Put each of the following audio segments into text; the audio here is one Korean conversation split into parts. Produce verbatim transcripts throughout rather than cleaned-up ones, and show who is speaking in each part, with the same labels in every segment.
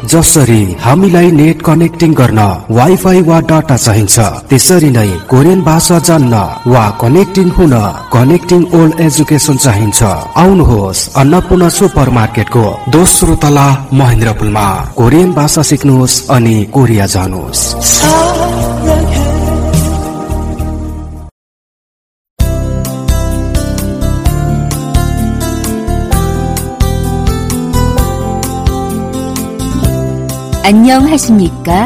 Speaker 1: जसरी हामीलाई net connecting गर्न वाइफाई वा डाटा चाहिन्छ, त्यसरी नै कोरियन भाषा जान्न वा कनेक्टिङ हुन कनेक्टिङ ओल्ड एजुकेसन चाहिन्छ। आउनुहोस् अन्नपूर्ण सुपर मार्केटको दोस्रो तला महेन्द्रपुलमा कोरियन भाषा सिक्नुहोस् अनि कोरिया जानुहोस्।
Speaker 2: 안녕하십니까?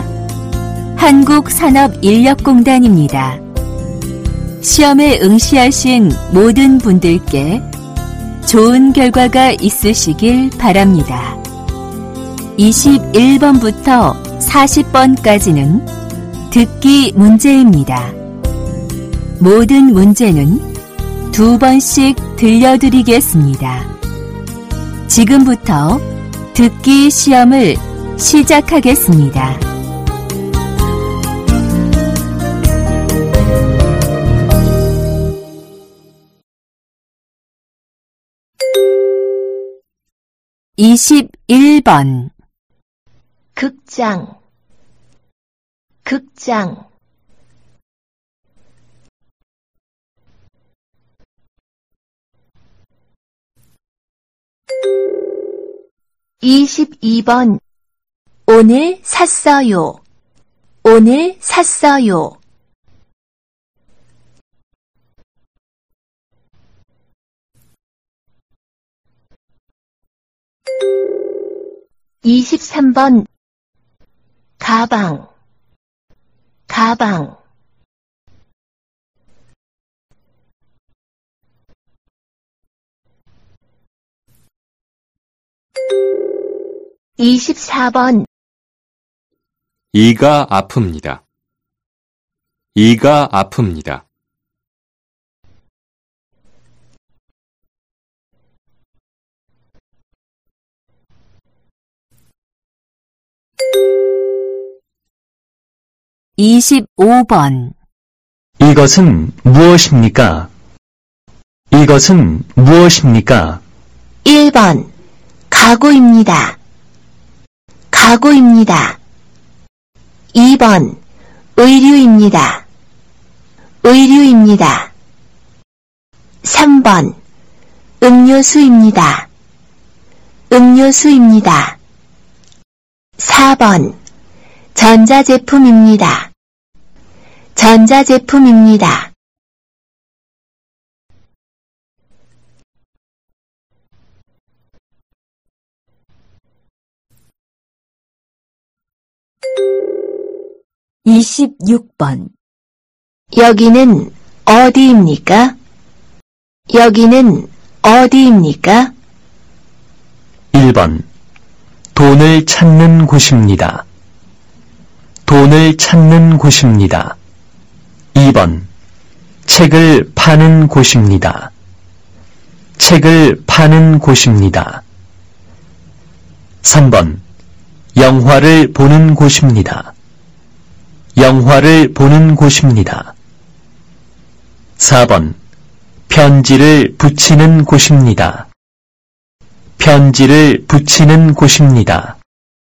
Speaker 2: 한국산업인력공단입니다. 시험에 응시하신 모든 분들께 좋은 결과가 있으시길 바랍니다. 이십일 번부터 사십 번까지는 듣기 문제입니다. 모든 문제는 두 번씩 들려드리겠습니다. 지금부터 듣기 시험을 시작하겠습니다. 이십일 번
Speaker 3: 극장 극장 이십이 번 오늘 샀어요. 오늘 샀어요. 이십삼 번 가방 가방 이십사 번
Speaker 4: 이가 아픕니다. 이가 아픕니다.
Speaker 2: 이십오 번
Speaker 5: 이것은 무엇입니까? 이것은 무엇입니까?
Speaker 3: 일 번 가구입니다. 가구입니다. 이 번 의류입니다. 의류입니다. 삼 번 음료수입니다. 음료수입니다. 사 번 전자제품입니다. 전자제품입니다.
Speaker 2: 이십육 번
Speaker 3: 여기는 어디입니까? 여기는 어디입니까?
Speaker 5: 일 번 돈을 찾는 곳입니다. 돈을 찾는 곳입니다. 이 번 책을 파는 곳입니다. 책을 파는 곳입니다. 삼 번 영화를 보는 곳입니다. 영화를 보는 곳입니다. 사 번 편지를 붙이는 곳입니다. 편지를 붙이는 곳입니다.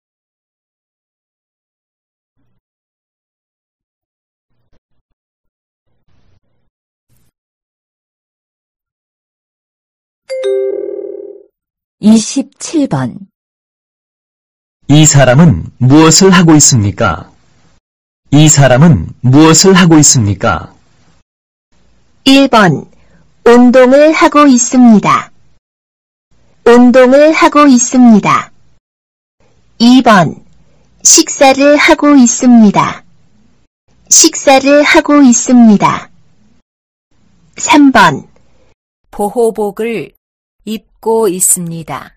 Speaker 2: 이십칠 번
Speaker 5: 이 사람은 무엇을 하고 있습니까? 이 사람은 무엇을 하고 있습니까?
Speaker 3: 일 번 운동을 하고 있습니다. 운동을 하고 있습니다. 이 번 식사를 하고 있습니다. 식사를 하고 있습니다. 삼 번
Speaker 2: 보호복을 입고 있습니다.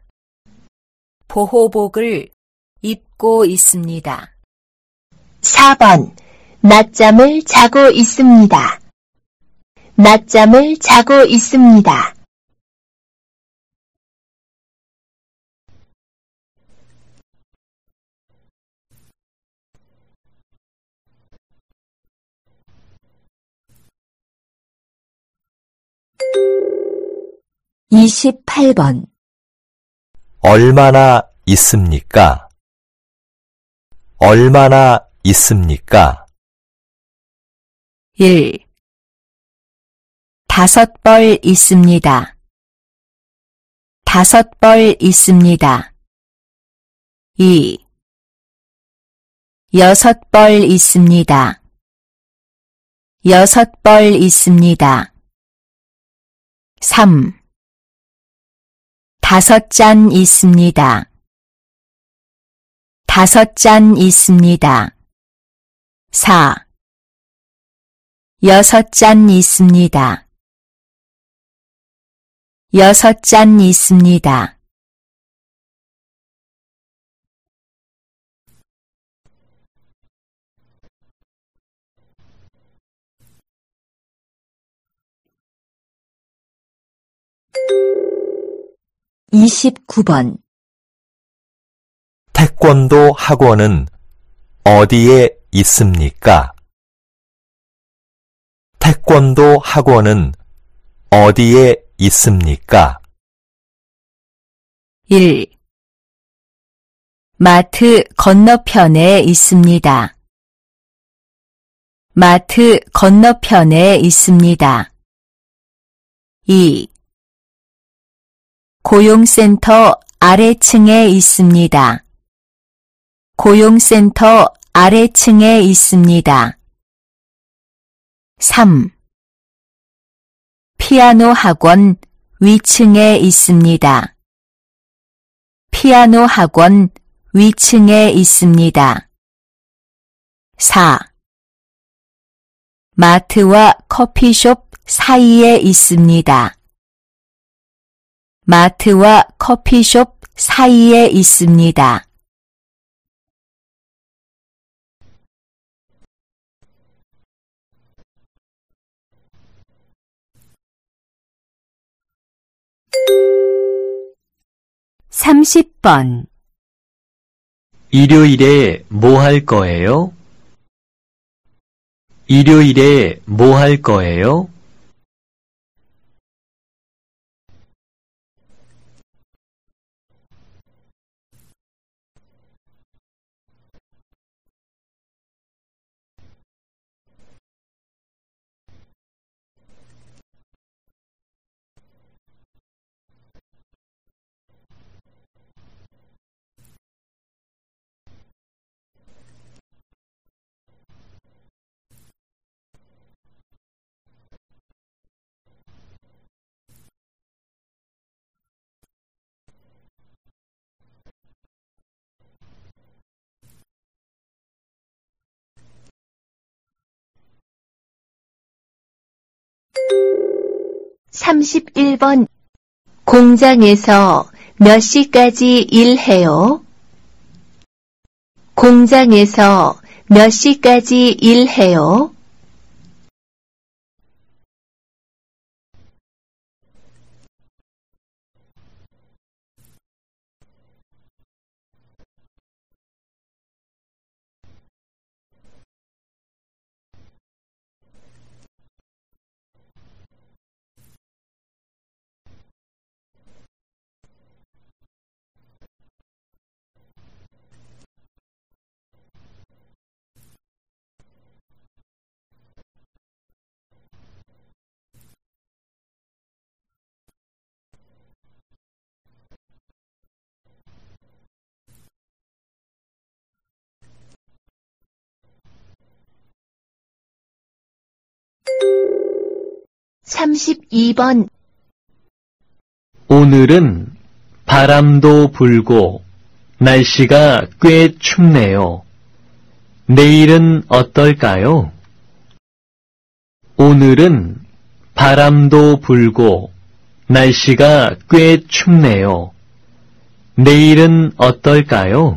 Speaker 2: 보호복을 입고 있습니다.
Speaker 3: 사 번 낮잠을 자고 있습니다. 낮잠을 자고 있습니다.
Speaker 2: 이십팔 번
Speaker 6: 얼마나 있습니까? 얼마나 있습니까?
Speaker 2: 일. 다섯 벌 있습니다. 다섯 벌 있습니다. 이. 여섯 벌 있습니다. 여섯 벌 있습니다. 삼. 다섯 잔 있습니다. 다섯 잔 있습니다. 사. 여섯 잔 있습니다. 여섯 잔 있습니다. 이십구 번.
Speaker 6: 태권도 학원은 어디에 있습니까? 태권도 학원은 어디에 있습니까?
Speaker 2: 일. 마트 건너편에 있습니다. 마트 건너편에 있습니다. 이. 고용센터 아래층에 있습니다. 고용센터 아래층에 있습니다. 삼. 피아노 학원 위층에 있습니다. 피아노 학원 위층에 있습니다. 사. 마트와 커피숍 사이에 있습니다. 마트와 커피숍 사이에 있습니다. 삼십 번.
Speaker 5: 일요일에 뭐 할 거예요? 일요일에 뭐 할 거예요?
Speaker 3: 삼십일 번. 공장에서 몇 시까지 일해요? 공장에서 몇 시까지 일해요? 삼십이 번.
Speaker 5: 오늘은 바람도 불고 날씨가 꽤 춥네요. 내일은 어떨까요? 오늘은 바람도 불고 날씨가 꽤 춥네요. 내일은 어떨까요?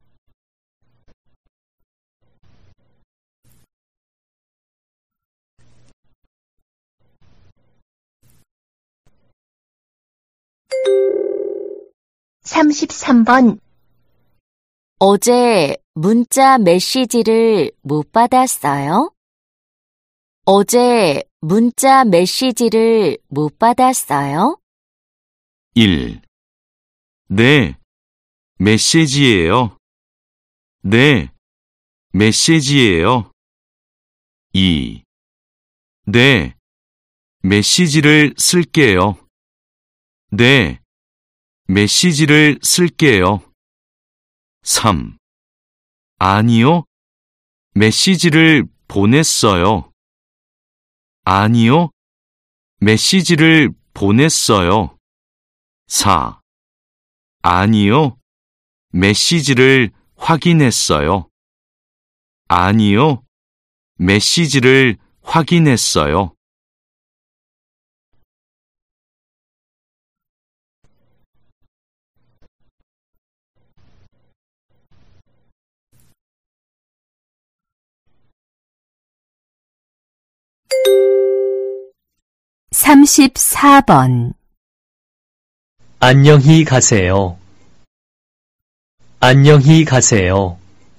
Speaker 3: 삼십삼 번
Speaker 2: 어제 문자 메시지를 못 받았어요? 어제 문자 메시지를 못 받았어요?
Speaker 7: 일. 네, 메시지예요. 네, 메시지예요. 이. 네, 메시지를 쓸게요. 네, 메시지를 쓸게요. 삼. 아니요, 메시지를 보냈어요. 아니요, 메시지를 보냈어요. 사. 아니요, 메시지를 확인했어요. 아니요, 메시지를 확인했어요.
Speaker 2: 삼십사 번
Speaker 5: 안녕히 가세요. 안녕히 가세요.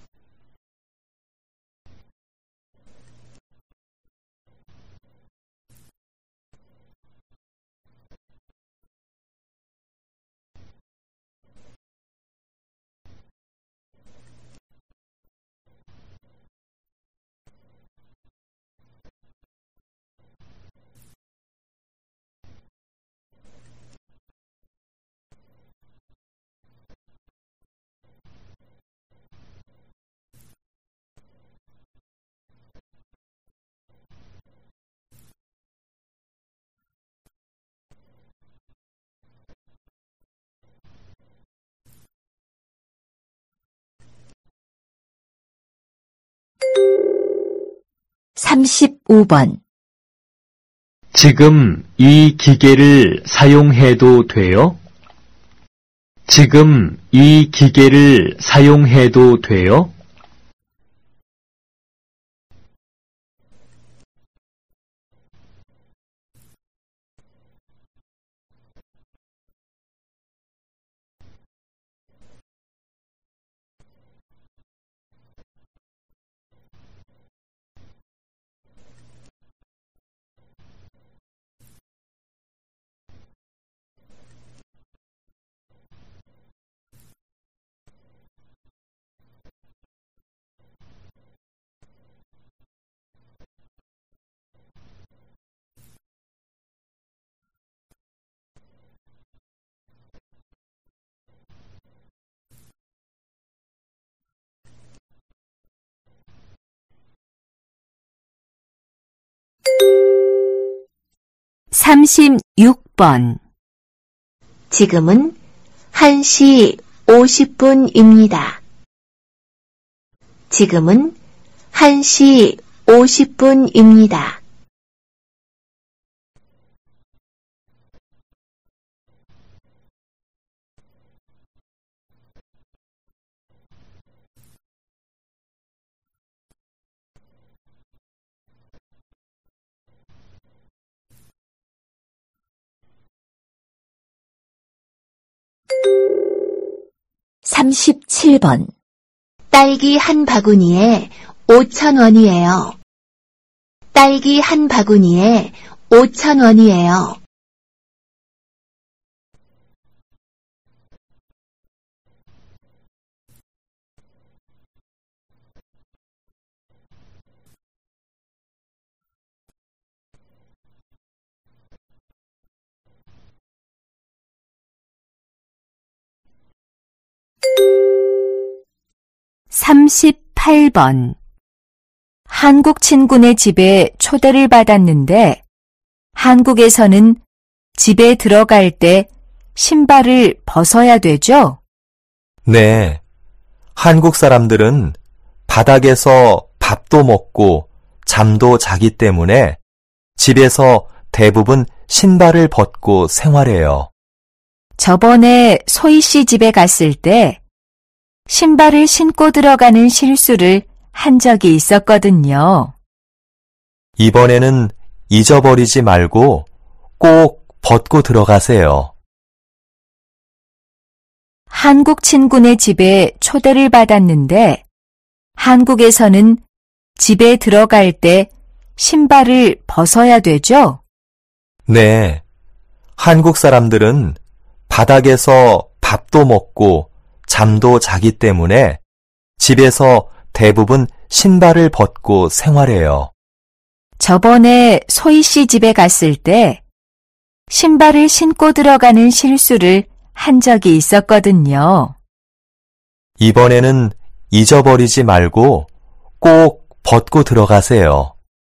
Speaker 2: 삼십오 번
Speaker 5: 지금 이 기계를 사용해도 돼요? 지금 이 기계를 사용해도 돼요?
Speaker 2: 삼십육 번
Speaker 3: 지금은 한 시 오십 분입니다. 지금은 한 시 오십 분입니다.
Speaker 2: 삼십칠 번
Speaker 3: 딸기 한 바구니에 오천 원이에요. 딸기 한 바구니에 오천 원이에요.
Speaker 2: 삼십팔 번 한국 친구네 집에 초대를 받았는데 한국에서는 집에 들어갈 때 신발을 벗어야 되죠?
Speaker 6: 네. 한국 사람들은 바닥에서 밥도 먹고 잠도 자기 때문에 집에서 대부분 신발을 벗고 생활해요.
Speaker 2: 저번에 소희 씨 집에 갔을 때 신발을 신고 들어가는 실수를 한 적이 있었거든요.
Speaker 6: 이번에는 잊어버리지 말고 꼭 벗고 들어가세요.
Speaker 2: 한국 친구네 집에 초대를 받았는데 한국에서는 집에 들어갈 때 신발을 벗어야 되죠?
Speaker 6: 네. 한국 사람들은 바닥에서 밥도 먹고 잠도 자기 때문에 집에서 대부분 신발을 벗고 생활해요.
Speaker 2: 저번에 소희 씨 집에 갔을 때 신발을 신고 들어가는 실수를 한 적이 있었거든요.
Speaker 6: 이번에는 잊어버리지 말고 꼭 벗고 들어가세요.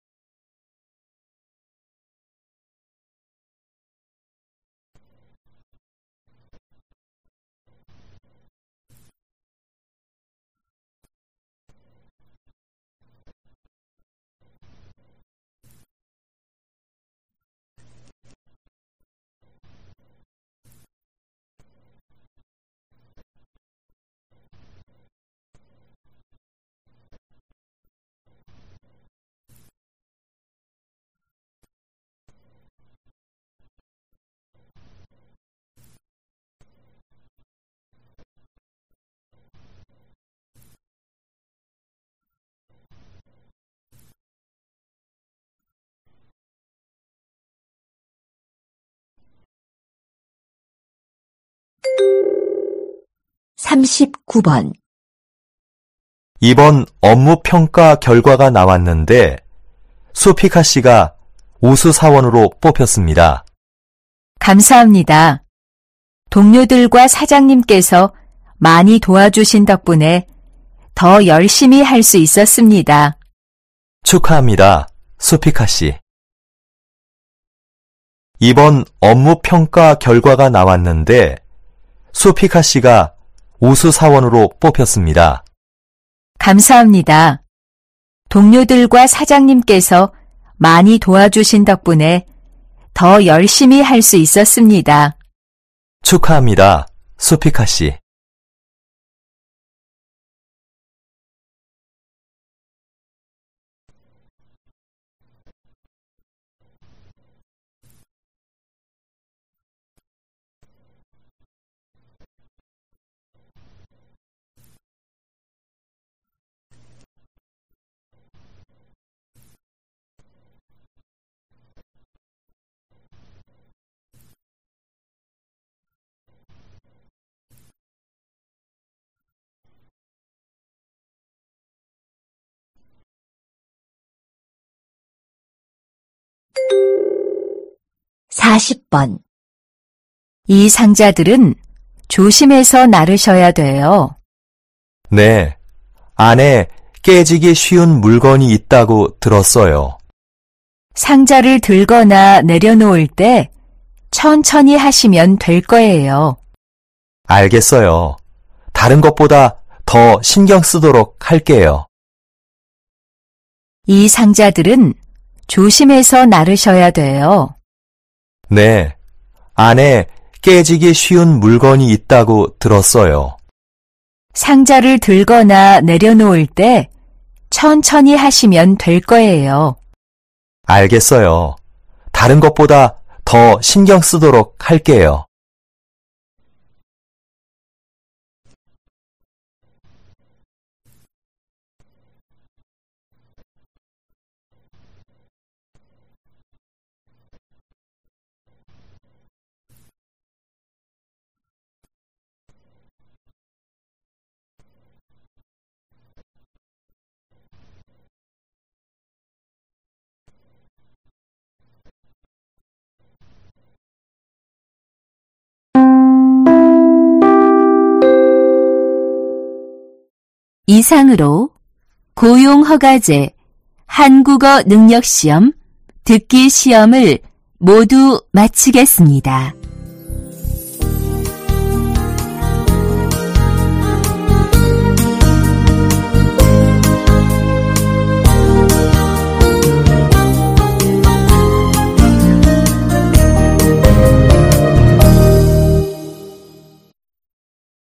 Speaker 3: 삼십구 번.
Speaker 6: 이번 업무 평가 결과가 나왔는데 소피카 씨가 우수사원으로 뽑혔습니다.
Speaker 2: 감사합니다. 동료들과 사장님께서 많이 도와주신 덕분에 더 열심히 할 수 있었습니다.
Speaker 6: 축하합니다, 소피카 씨. 이번 업무 평가 결과가 나왔는데 소피카 씨가 우수사원으로 뽑혔습니다.
Speaker 2: 감사합니다. 동료들과 사장님께서 많이 도와주신 덕분에 더 열심히 할 수 있었습니다.
Speaker 6: 축하합니다, 소피카 씨.
Speaker 3: 사십 번.
Speaker 2: 이 상자들은 조심해서 나르셔야 돼요.
Speaker 6: 네, 안에 깨지기 쉬운 물건이 있다고 들었어요.
Speaker 2: 상자를 들거나 내려놓을 때 천천히 하시면 될 거예요.
Speaker 6: 알겠어요. 다른 것보다 더 신경 쓰도록 할게요.
Speaker 2: 이 상자들은 조심해서 나르셔야 돼요.
Speaker 6: 네, 안에 깨지기 쉬운 물건이 있다고 들었어요.
Speaker 2: 상자를 들거나 내려놓을 때 천천히 하시면 될 거예요.
Speaker 6: 알겠어요. 다른 것보다 더 신경 쓰도록 할게요.
Speaker 2: 이상으로 고용허가제, 한국어 능력시험, 듣기 시험을 모두 마치겠습니다.